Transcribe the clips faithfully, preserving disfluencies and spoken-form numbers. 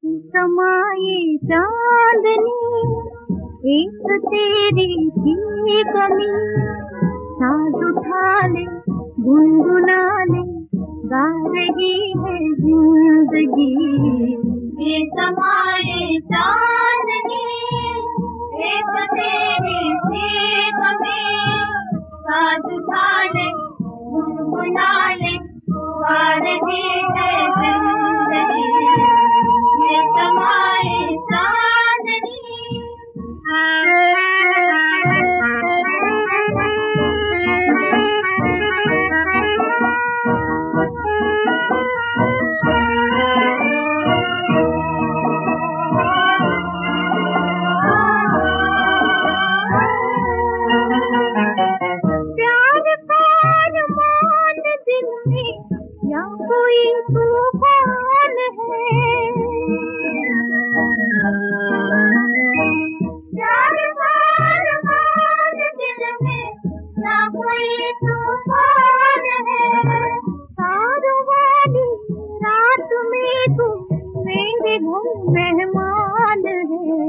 समाये चांदनी एक तेरी थी कमी, साज उठा ले गुनगुना ले गा रही है जिंदगी। ये समाये चांदनी एक तेरी थी कमी, साज उठा ले गुनगुना ले गा रही है जिंदगी। ये समाये चांदनी। प्यार का अरमान दिल में या कोई तूफान है, प्यार का अरमान दिल में या कोई तूफान है। तारों वाली रात में तू मेरे घर मेहमान है।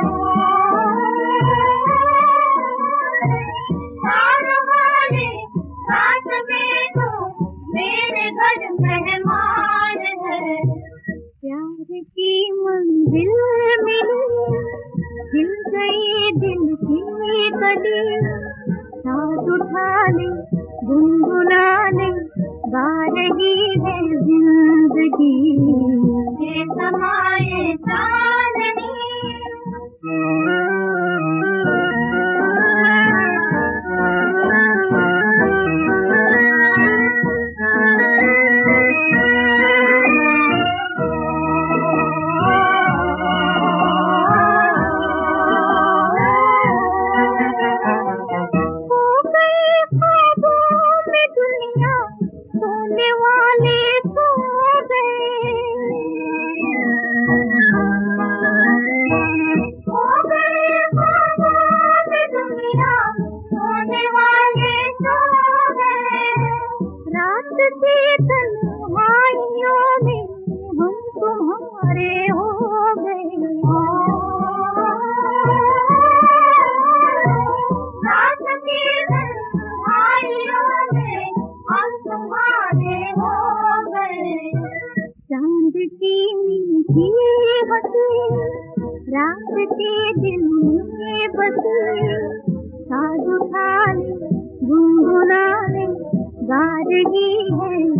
तारों वाली रात में तू मेरे घर मेहमान है। प्यार की मंजिल मिली, हिल गई दिल की कली, साथ उठा ले गुनगुना ले गा रही है जिंदगी। ये समाये चांदनी। सोने वाले सो गए, हो गए ख्वाबों में दुनिया, सोने वाले सो गए। रात की तन्हाइयों में हम तुम्हारे हो गए। रात की तन्हाइयों में हम तुम्हारे हो गए। चांद की मीठी हंसी रात के दिल में बसी, साज उठा ले गुनगुना ले गा रही है